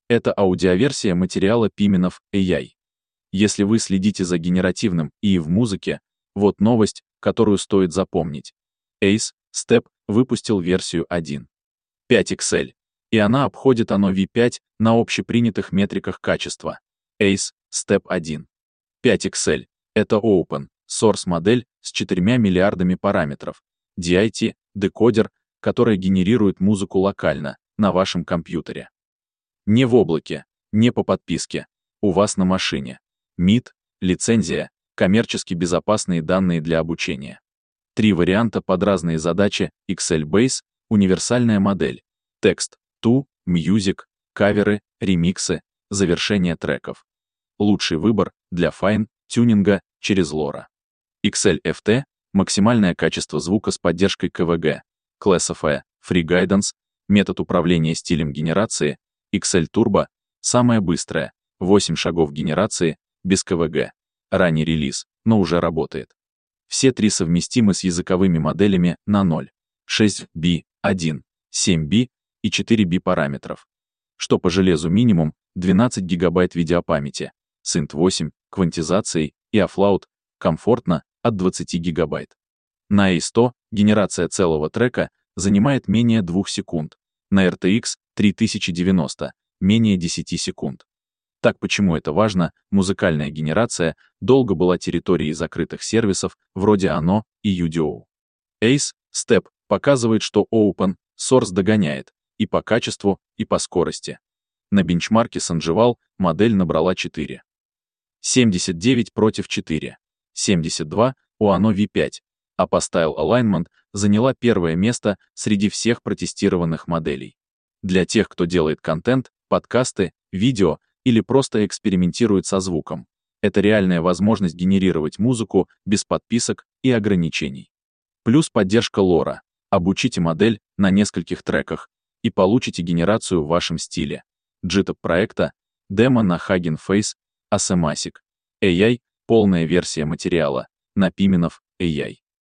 Это аудиоверсия материала Piminov AI. Если вы следите за генеративным ИИ в музыке, вот новость, которую стоит запомнить. Ace Step выпустил версию 1.5 XL, и она обходит оно V5 на общепринятых метриках качества. Ace Step 1.5 XL — это Open Source модель с 4 миллиардами параметров, DIT, декодер, который генерирует музыку локально, на вашем компьютере. Не в облаке, не по подписке, у вас на машине. МИТ, лицензия, коммерчески безопасные данные для обучения. 3 варианта под разные задачи: XL Base, универсальная модель, текст, Music, каверы, ремиксы, завершение треков. Лучший выбор для файн-тюнинга через LoRa. XL FT, максимальное качество звука с поддержкой КВГ, Classify, Free Guidance, метод управления стилем генерации, XL Turbo, самая быстрая, 8 шагов генерации, без КВГ. Ранний релиз, но уже работает. Все 3 совместимы с языковыми моделями на 0, 6B, 1, 7B и 4B параметров. Что по железу минимум 12 ГБ видеопамяти, Synth 8, квантизацией и offload, комфортно, от 20 ГБ. На A100 генерация целого трека занимает менее 2 секунд, на RTX 3090 менее 10 секунд. Так почему это важно? Музыкальная генерация долго была территорией закрытых сервисов вроде ANO и UDO. Ace Step показывает, что Open Source догоняет и по качеству, и по скорости. На бенчмарке Sanjival модель набрала 4.79 против 4.72 у ANO V5, а по Style Alignment заняла первое место среди всех протестированных моделей. Для тех, кто делает контент, подкасты, видео или просто экспериментирует со звуком, это реальная возможность генерировать музыку без подписок и ограничений. Плюс поддержка LoRa. Обучите модель на нескольких треках и получите генерацию в вашем стиле. GitHub проекта, демо на Hugging Face, Asemasic AI, полная версия материала на Piminov AI.